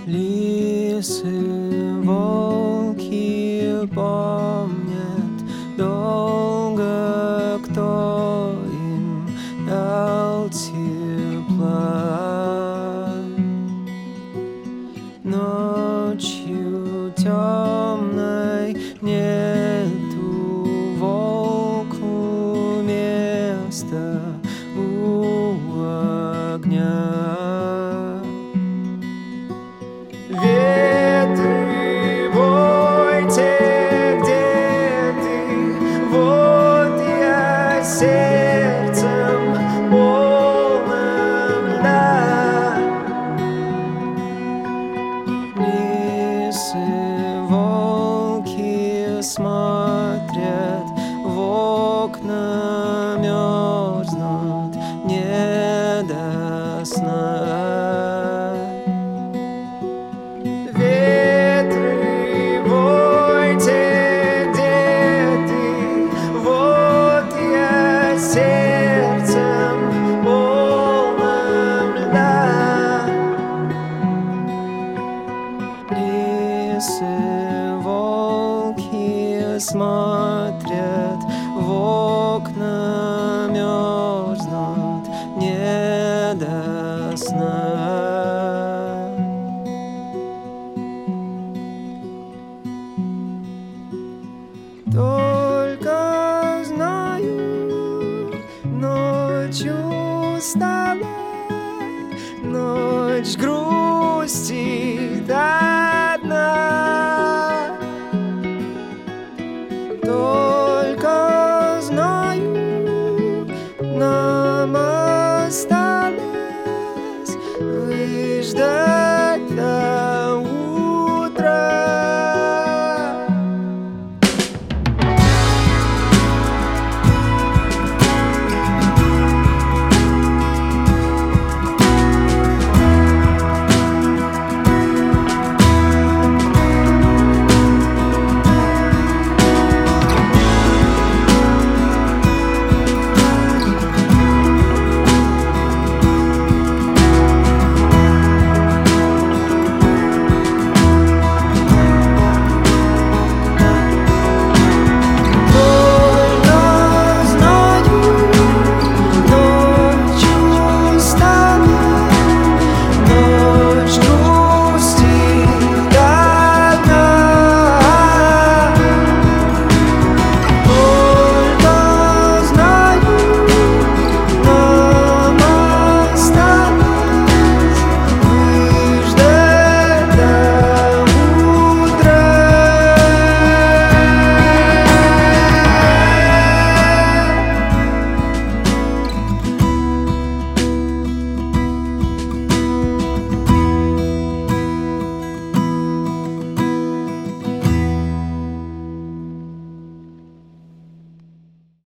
Лисы, волки помнят долго, кто им дал тепла. Ночью темной нету волку места у огня. Ветры, войте, где ты? Вот я сердцем полным льда. Лисы, волки смотрят в окна, мерзнут не до сна. Ветры, войте, где ты? Вот я сердцем полным льда. Лисы, волки смотрят в окна, мерзнут не до сна. Только знаю, ночью устала, ночь грустит одна. Только знаю, нам осталось выждать.